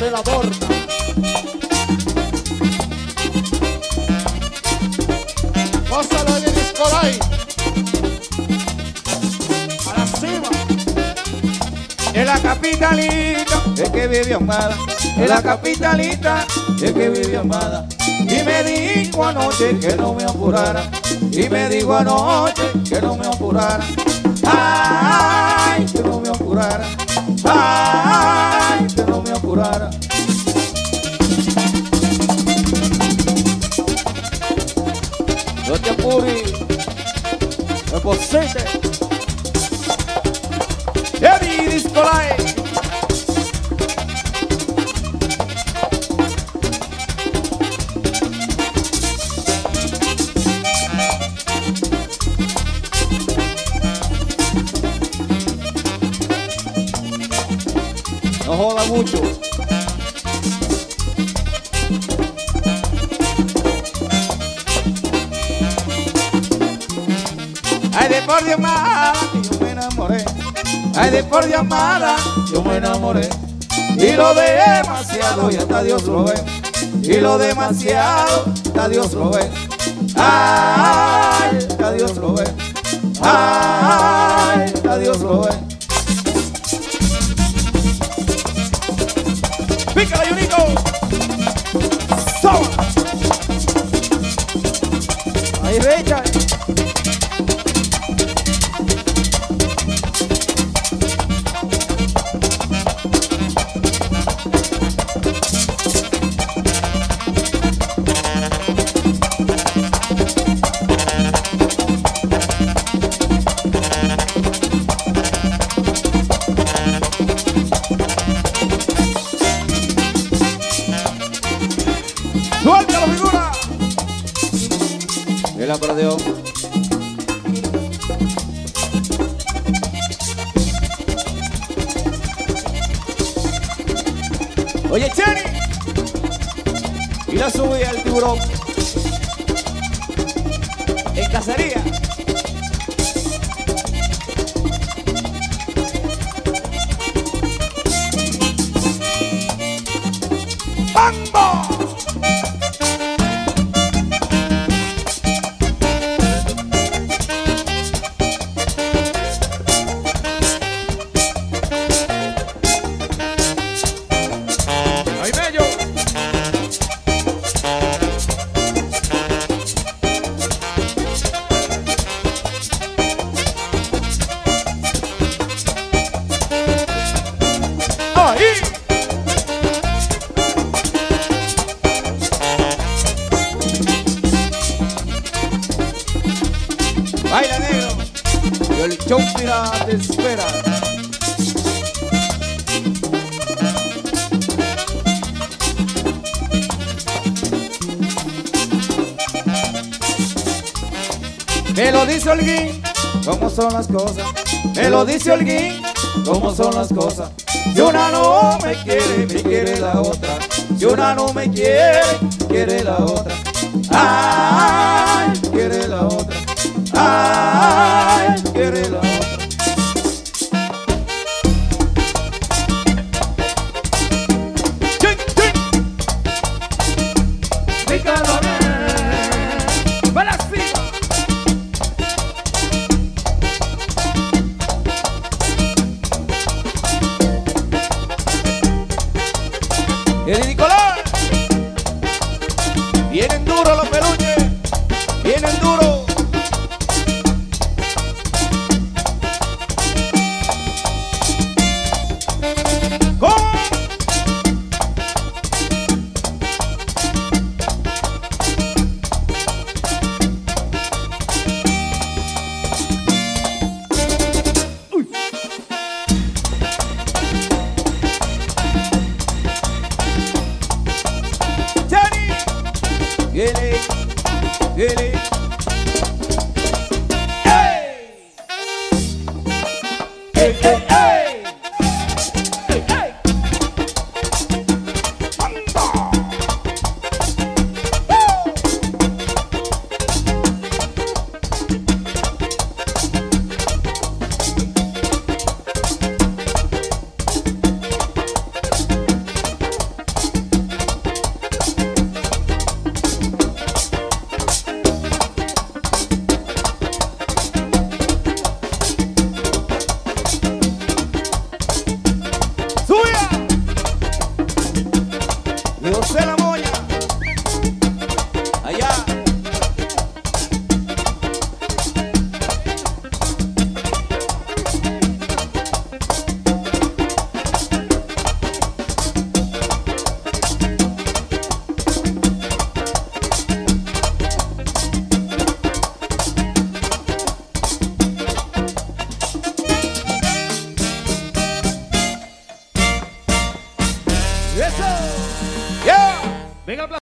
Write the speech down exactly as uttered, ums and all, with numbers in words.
se la adorna. Gózalo de Discolay. A la cima. En la capitalita es que vive amada, en la capitalita es que vive amada. Y me dijo anoche que no me apurara, y me dijo anoche que no me apurara. Ay, que no me apurara, ay, que no me apurara. No te apures, Reposite. Eddie Discolay. No joda mucho. Ay, de por Dios amada, yo me enamoré. Ay, de por Dios amada, yo me enamoré. Y lo demasiado, y hasta Dios lo ve. Y lo demasiado, hasta Dios lo ve. Ay, hasta Dios lo ve. Ay, hasta Dios lo ve. Pícala, Junito. Soba. Ahí recha. Suelta la figura. El acordeón. Oye, Cheni. Y la subí al tiburón. En cacería. ¡Bambo! ¡Ay, bello! ¡Ahí! Baila, negro. Y el show mira, te espera. Me lo dice Holguín, cómo son las cosas. Me lo dice Holguín, cómo son las cosas. Si una no me quiere, me quiere la otra. Si una no me quiere, quiere la otra. Ay, quiere la otra. Ay, quiere la otra. ¡Chin, chin! Pícalo bien. ¡Para la cima! El Nicolás. Vienen duros los peluches. Vienen duros. ¿Cómo? Uy. Chani. Viene. Viene. ¡Ey, ey, ey! ¡Ey, ey! ¡Bamba! Eso. Yeah. Venga, aplausos.